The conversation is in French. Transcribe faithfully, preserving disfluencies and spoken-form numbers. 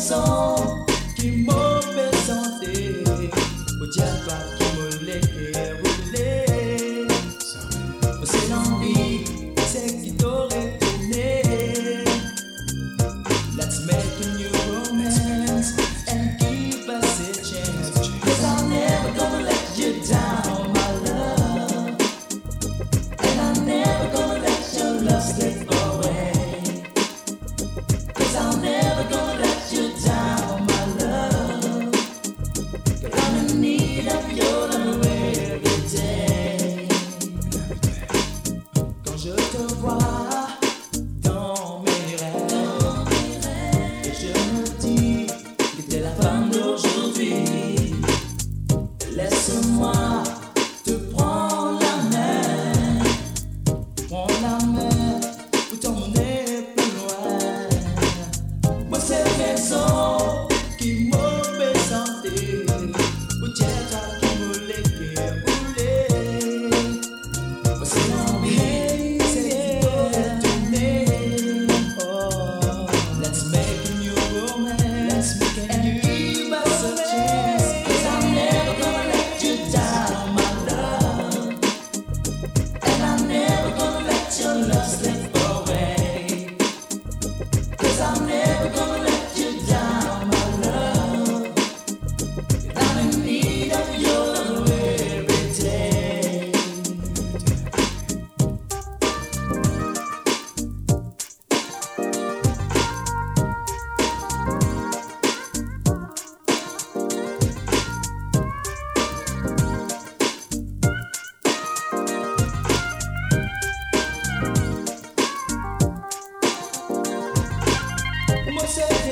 raison qui m'a présenté. Au diable qui me l'a roulé. C'est l'envie, c'est qui t'aurait tourné. Let's make a new romance and give us a chance. Cause I'm never gonna let you down, my love. And I'm never gonna let your love slip away. Cause I'm never gonna let you down, my love. Cause I'm in need of your love every day. Quand je te vois dans mes rêves, et je me dis que t'es la femme d'aujourd'hui. Laisse-moi te prendre la main, prends la main pour t'emmener plus loin. Moi c'est raison qui m'a présenté, peut-être qui me l'a roulé. Moi c'est l'envie, c'est qui m'aurait tourné. Oh, let's make a new romance and give us a chance. Cause I'm never gonna let you down, my love. And I'm never gonna let your love slip away. Cause I'm never gonna let you down, my love. And I'm in need of your love every day. Moi c'est